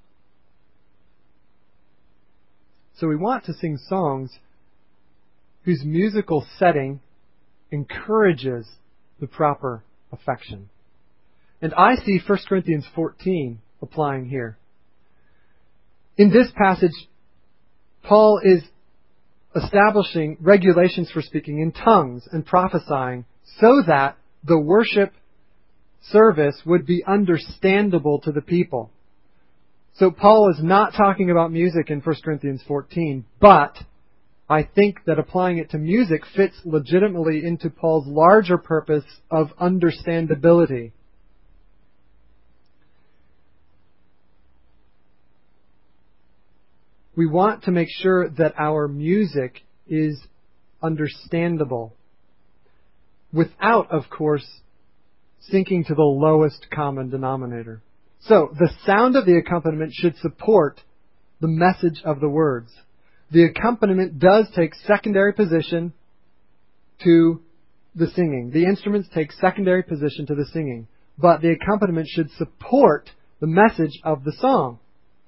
So we want to sing songs whose musical setting encourages the proper affection. And I see 1 Corinthians 14 applying here. In this passage, Paul is establishing regulations for speaking in tongues and prophesying so that the worship service would be understandable to the people. So Paul is not talking about music in 1 Corinthians 14, but I think that applying it to music fits legitimately into Paul's larger purpose of understandability. We want to make sure that our music is understandable, without, of course, sinking to the lowest common denominator. So, the sound of the accompaniment should support the message of the words. The accompaniment does take secondary position to the singing. The instruments take secondary position to the singing. But the accompaniment should support the message of the song.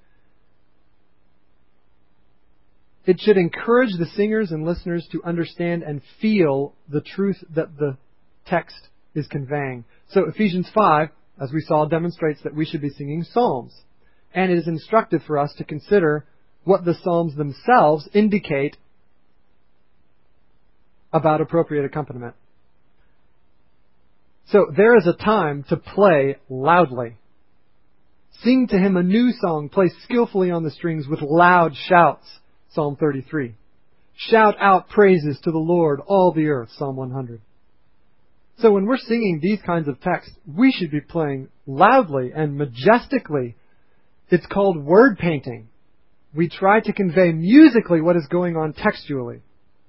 It should encourage the singers and listeners to understand and feel the truth that the text is conveying. So Ephesians 5, as we saw, demonstrates that we should be singing psalms. And it is instructive for us to consider what the psalms themselves indicate about appropriate accompaniment. So there is a time to play loudly. Sing to him a new song, play skillfully on the strings with loud shouts. Psalm 33. Shout out praises to the Lord, all the earth. Psalm 100. So when we're singing these kinds of texts, we should be playing loudly and majestically. It's called word painting. We try to convey musically what is going on textually.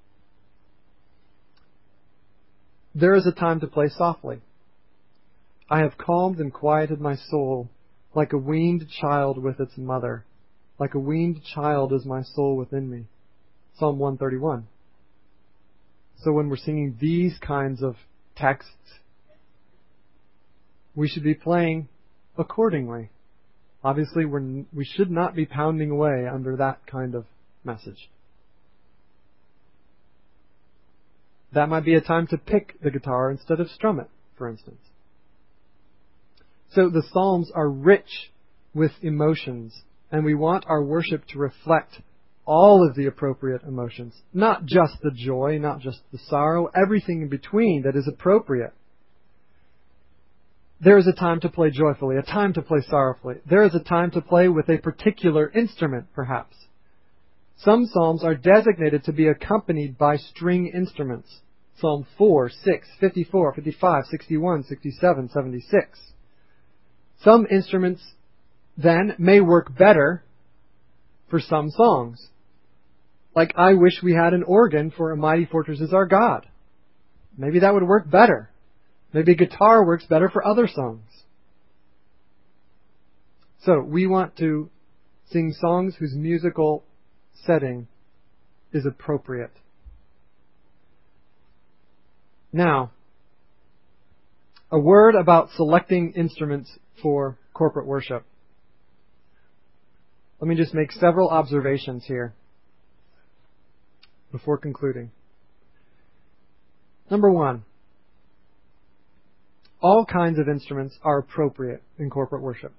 There is a time to play softly. I have calmed and quieted my soul like a weaned child with its mother. Like a weaned child is my soul within me. Psalm 131. So when we're singing these kinds of texts, we should be playing accordingly. Obviously, we should not be pounding away under that kind of message. That might be a time to pick the guitar instead of strum it, for instance. So the Psalms are rich with emotions, and we want our worship to reflect all of the appropriate emotions, not just the joy, not just the sorrow, everything in between that is appropriate. There is a time to play joyfully, a time to play sorrowfully. There is a time to play with a particular instrument, perhaps. Some psalms are designated to be accompanied by string instruments. Psalm 4, 6, 54, 55, 61, 67, 76. Some instruments, then, may work better for some songs. Like, I wish we had an organ for A Mighty Fortress Is Our God. Maybe that would work better. Maybe guitar works better for other songs. So, we want to sing songs whose musical setting is appropriate. Now, a word about selecting instruments for corporate worship. Let me just make several observations here before concluding. Number one, all kinds of instruments are appropriate in corporate worship.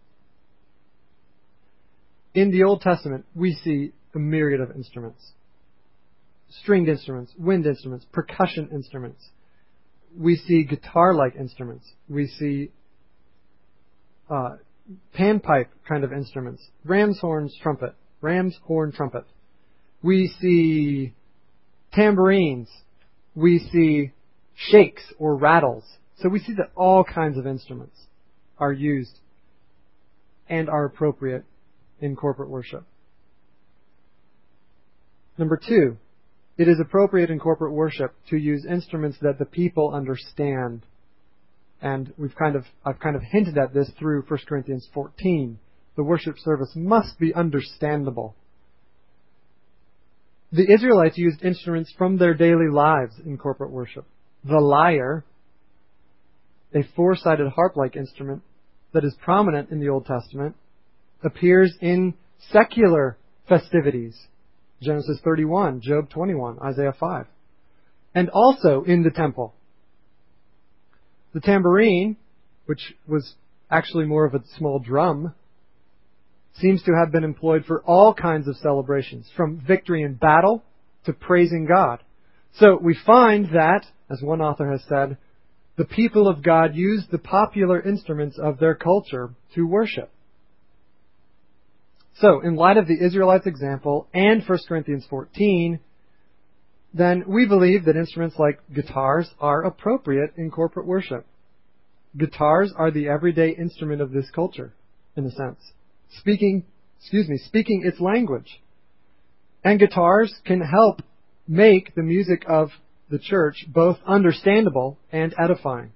In the Old Testament, we see a myriad of instruments. Stringed instruments, wind instruments, percussion instruments. We see guitar-like instruments. We see panpipe kind of instruments. Ram's horn trumpet. We see tambourines. We see shakes or rattles. So we see that all kinds of instruments are used and are appropriate in corporate worship. Number two, it is appropriate in corporate worship to use instruments that the people understand. And I've kind of hinted at this through 1 Corinthians 14. The worship service must be understandable. The Israelites used instruments from their daily lives in corporate worship. The lyre, a four-sided harp-like instrument that is prominent in the Old Testament, appears in secular festivities. Genesis 31, Job 21, Isaiah 5. And also in the temple. The tambourine, which was actually more of a small drum, seems to have been employed for all kinds of celebrations, from victory in battle to praising God. So we find that, as one author has said, the people of God used the popular instruments of their culture to worship. So, in light of the Israelites' example and 1 Corinthians 14, then we believe that instruments like guitars are appropriate in corporate worship. Guitars are the everyday instrument of this culture, in a sense. Speaking its language. And guitars can help make the music of the church both understandable and edifying.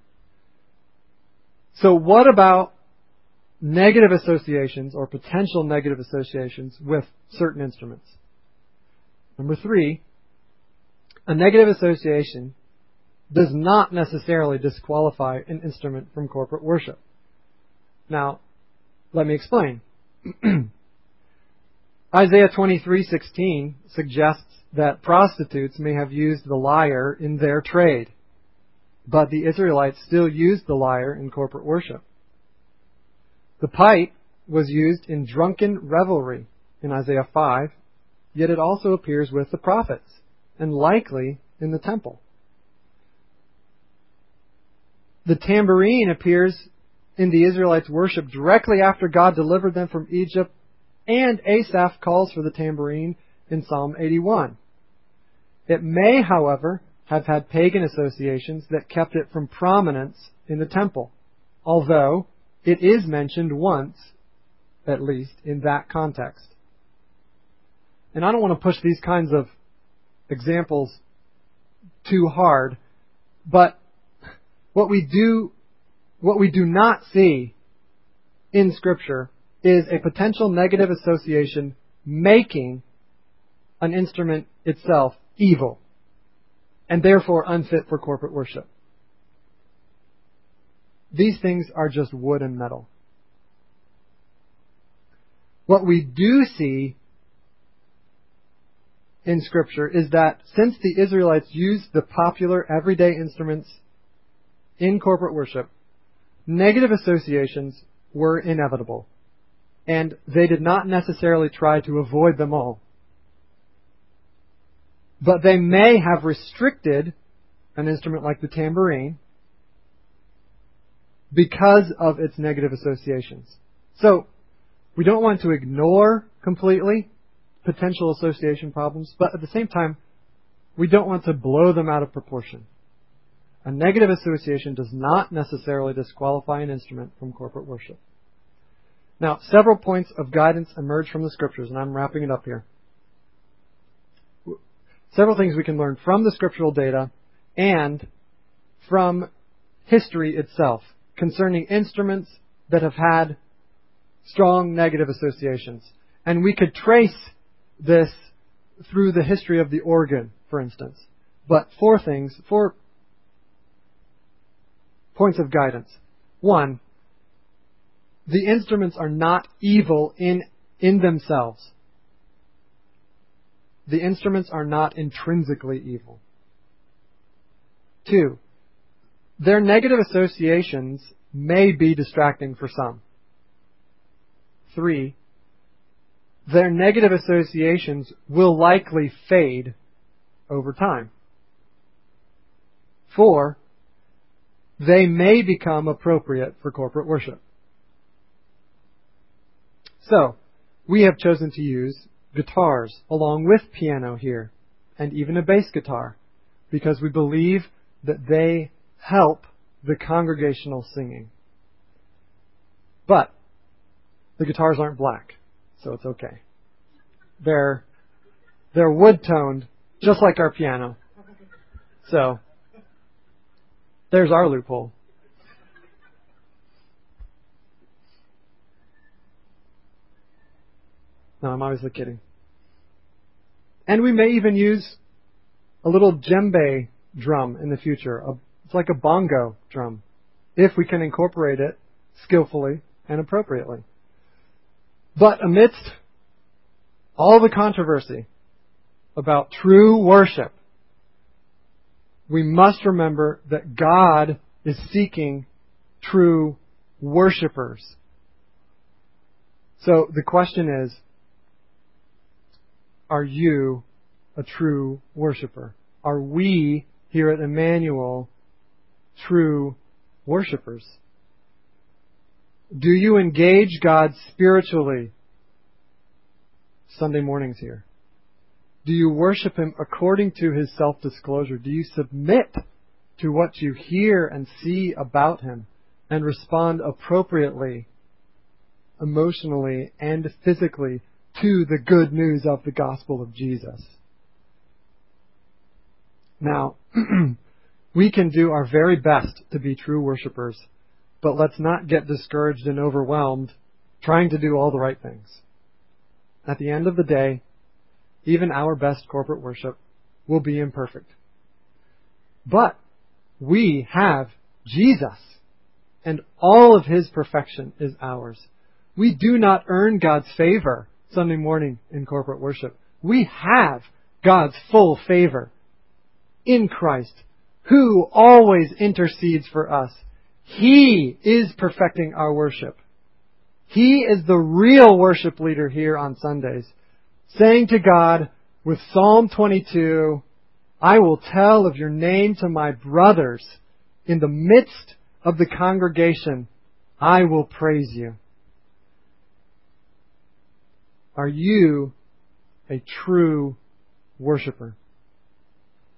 So what about negative associations or potential negative associations with certain instruments? Number three, a negative association does not necessarily disqualify an instrument from corporate worship. Now, let me explain. Isaiah 23:16 suggests that prostitutes may have used the lyre in their trade, but the Israelites still used the lyre in corporate worship. The pipe was used in drunken revelry in Isaiah 5, yet it also appears with the prophets, and likely in the temple. The tambourine appears in the Israelites' worship directly after God delivered them from Egypt, and Asaph calls for the tambourine in Psalm 81. It may, however, have had pagan associations that kept it from prominence in the temple, although it is mentioned once, at least, in that context. And I don't want to push these kinds of examples too hard, but what we do not see in Scripture is a potential negative association making an instrument itself evil and therefore unfit for corporate worship. These things are just wood and metal. What we do see in Scripture is that since the Israelites used the popular everyday instruments in corporate worship, negative associations were inevitable, and they did not necessarily try to avoid them all. But they may have restricted an instrument like the tambourine because of its negative associations. So, we don't want to ignore completely potential association problems, but at the same time, we don't want to blow them out of proportion. A negative association does not necessarily disqualify an instrument from corporate worship. Now, several points of guidance emerge from the Scriptures, and I'm wrapping it up here. Several things we can learn from the scriptural data and from history itself concerning instruments that have had strong negative associations. And we could trace this through the history of the organ, for instance. But four points of guidance. One, the instruments are not evil in themselves. The instruments are not intrinsically evil. Two, their negative associations may be distracting for some. Three, their negative associations will likely fade over time. Four, they may become appropriate for corporate worship. So, we have chosen to use guitars along with piano here, and even a bass guitar, because we believe that they help the congregational singing. But the guitars aren't black, so it's okay. They're wood-toned, just like our piano. So, there's our loophole. No, I'm obviously kidding. And we may even use a little djembe drum in the future. It's like a bongo drum, if we can incorporate it skillfully and appropriately. But amidst all the controversy about true worship, we must remember that God is seeking true worshipers. So the question is, are you a true worshiper? Are we here at Emmanuel true worshipers? Do you engage God spiritually Sunday mornings here? Do you worship Him according to His self-disclosure? Do you submit to what you hear and see about Him and respond appropriately, emotionally and physically to the good news of the gospel of Jesus? Now, we can do our very best to be true worshipers, but let's not get discouraged and overwhelmed trying to do all the right things. At the end of the day, even our best corporate worship will be imperfect. But we have Jesus, and all of His perfection is ours. We do not earn God's favor Sunday morning in corporate worship. We have God's full favor in Christ, who always intercedes for us. He is perfecting our worship. He is the real worship leader here on Sundays, saying to God with Psalm 22, I will tell of your name to my brothers. In the midst of the congregation, I will praise you. Are you a true worshiper?